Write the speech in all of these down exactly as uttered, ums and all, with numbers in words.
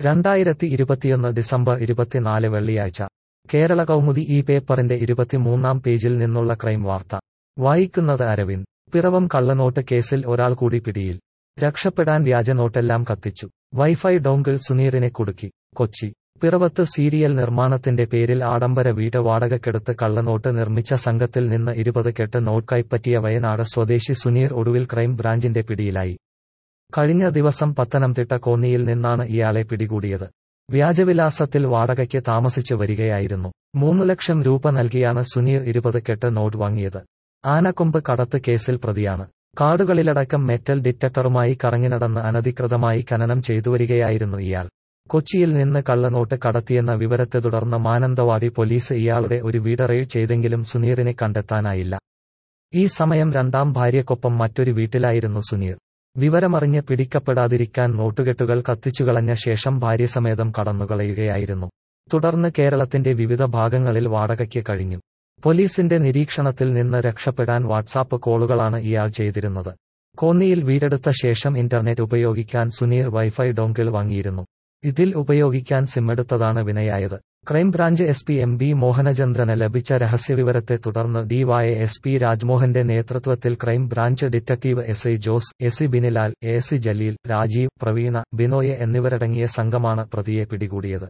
രണ്ടായിരത്തി ഇരുപത്തിയൊന്ന് ഡിസംബർ ഇരുപത്തിനാല് വെള്ളിയാഴ്ച കേരള കൗമുദി ഈ പേപ്പറിന്റെ ഇരുപത്തിമൂന്നാം പേജിൽ നിന്നുള്ള ക്രൈം വാർത്ത വായിക്കുന്നത് അരവിന്ദ്. പിറവം കള്ളനോട്ട് കേസിൽ ഒരാൾ കൂടി പിടിയിൽ. രക്ഷപ്പെടാൻ വ്യാജനോട്ടെല്ലാം കത്തിച്ചു. വൈഫൈ ഡോങ്കിൾ സുനീറിനെ കുടുക്കി. കൊച്ചി. പിറവത്ത് സീരിയൽ നിർമ്മാണത്തിന്റെ പേരിൽ ആഡംബര വീട് വാടകയ്ക്കെടുത്ത് കള്ളനോട്ട് നിർമ്മിച്ച സംഘത്തിൽ നിന്ന് ഇരുപത് കെട്ട് നോട്ട് കൈപ്പറ്റിയ വയനാട് സ്വദേശി സുനീർ ഒടുവിൽ ക്രൈം ബ്രാഞ്ചിന്റെ പിടിയിലായി. കഴിഞ്ഞ ദിവസം പത്തനംതിട്ട കോന്നിയിൽ നിന്നാണ് ഇയാളെ പിടികൂടിയത്. വ്യാജവിലാസത്തിൽ വാടകയ്ക്ക് താമസിച്ചു വരികയായിരുന്നു. മൂന്നു ലക്ഷം രൂപ നൽകിയാണ് സുനീർ ഇരുപത് കെട്ട് നോട്ട് വാങ്ങിയത്. ആനക്കൊമ്പ് കടത്ത് കേസിൽ പ്രതിയാണ്. കാടുകളിലടക്കം മെറ്റൽ ഡിറ്റക്ടറുമായി കറങ്ങിനടന്ന് അനധികൃതമായി ഖനനം ചെയ്തുവരികയായിരുന്നു ഇയാൾ. കൊച്ചിയിൽ നിന്ന് കള്ളനോട്ട് കടത്തിയെന്ന വിവരത്തെ തുടർന്ന് മാനന്തവാടി പോലീസ് ഇയാളുടെ ഒരു വീട് റെയ്ഡ് ചെയ്തെങ്കിലും സുനീറിനെ കണ്ടെത്താനായില്ല. ഈ സമയം രണ്ടാം ഭാര്യയ്ക്കൊപ്പം മറ്റൊരു വീട്ടിലായിരുന്നു സുനീർ. വിവരമറിഞ്ഞ് പിടിക്കപ്പെടാതിരിക്കാൻ നോട്ടുകെട്ടുകൾ കത്തിച്ചുകളഞ്ഞ ശേഷം ഭാര്യസമേതം കടന്നുകളയുകയായിരുന്നു. തുടർന്ന് കേരളത്തിന്റെ വിവിധ ഭാഗങ്ങളിൽ വാടകയ്ക്ക് കഴിഞ്ഞു. പോലീസിന്റെ നിരീക്ഷണത്തിൽ നിന്ന് രക്ഷപ്പെടാൻ വാട്സാപ്പ് കോളുകളാണ് ഇയാൾ ചെയ്തിരുന്നത്. കോന്നിയിൽ വീടെടുത്ത ശേഷം ഇന്റർനെറ്റ് ഉപയോഗിക്കാൻ സുനീർ വൈഫൈ ഡോങ്കിൾ വാങ്ങിയിരുന്നു. ഇതിൽ ഉപയോഗിക്കാൻ സിമ്മെടുത്തതാണ് വിനയായത്. Crime branch S P M B മോഹനചന്ദ്രന് ലഭിച്ച രഹസ്യവിവരത്തെ തുടർന്ന് ഡിവൈ എസ് പി രാജ്മോഹന്റെ നേതൃത്വത്തിൽ crime branch detective S I Jose, S C Binilal, A C Jaleel, Rajeev, Praveena, Binoy എന്നിവരടങ്ങിയ സംഘമാണ് പ്രതിയെ പിടികൂടിയത്.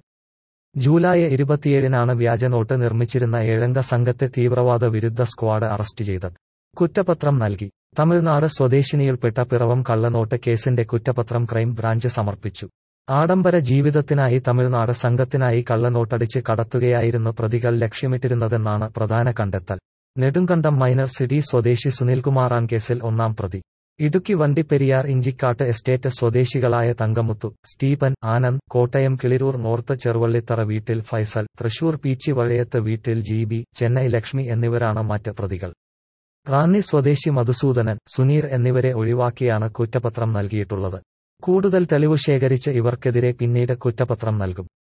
ജൂലൈ ഇരുപത്തിയേഴിനാണ് വ്യാജനോട്ട് നിർമ്മിച്ചിരുന്ന ഏഴംഗ സംഘത്തെ തീവ്രവാദ വിരുദ്ധ സ്ക്വാഡ് അറസ്റ്റ് ചെയ്തത്. കുറ്റപത്രം നൽകി. തമിഴ്നാട് സ്വദേശിനിയിൽപ്പെട്ട പിറവം കള്ളനോട്ട് കേസിന്റെ കുറ്റപത്രം ക്രൈംബ്രാഞ്ച് സമർപ്പിച്ചു. ആഡംബര ജീവിതത്തിനായി തമിഴ്നാട് സംഘത്തിനായി കള്ളനോട്ടടിച്ച് കടത്തുകയായിരുന്നു പ്രതികൾ ലക്ഷ്യമിട്ടിരുന്നതെന്നാണ് പ്രധാന കണ്ടെത്തൽ. നെടുങ്കണ്ടം മൈനർ സിറ്റി സ്വദേശി സുനിൽകുമാറാണ് കേസിൽ ഒന്നാം പ്രതി. ഇടുക്കി വണ്ടിപ്പെരിയാർ ഇഞ്ചിക്കാട്ട് എസ്റ്റേറ്റ് സ്വദേശികളായ തങ്കമുത്തു, സ്റ്റീഫൻ, ആനന്ദ്, കോട്ടയം കിളിരൂർ നോർത്ത് ചെറുവള്ളിത്തറ വീട്ടിൽ ഫൈസൽ, തൃശൂർ പീച്ചി വഴയത്ത് വീട്ടിൽ ജി ബി, ചെന്നൈ ലക്ഷ്മി എന്നിവരാണ് മറ്റ് പ്രതികൾ. റാന്നി സ്വദേശി മധുസൂദനൻ, സുനീർ എന്നിവരെ ഒഴിവാക്കിയാണ് കുറ്റപത്രം നൽകിയിട്ടുള്ളത്. കൂടുതൽ തെളിവ് ശേഖരിച്ച് ഇവർക്കെതിരെ പിന്നീട് കുറ്റപത്രം നൽകും.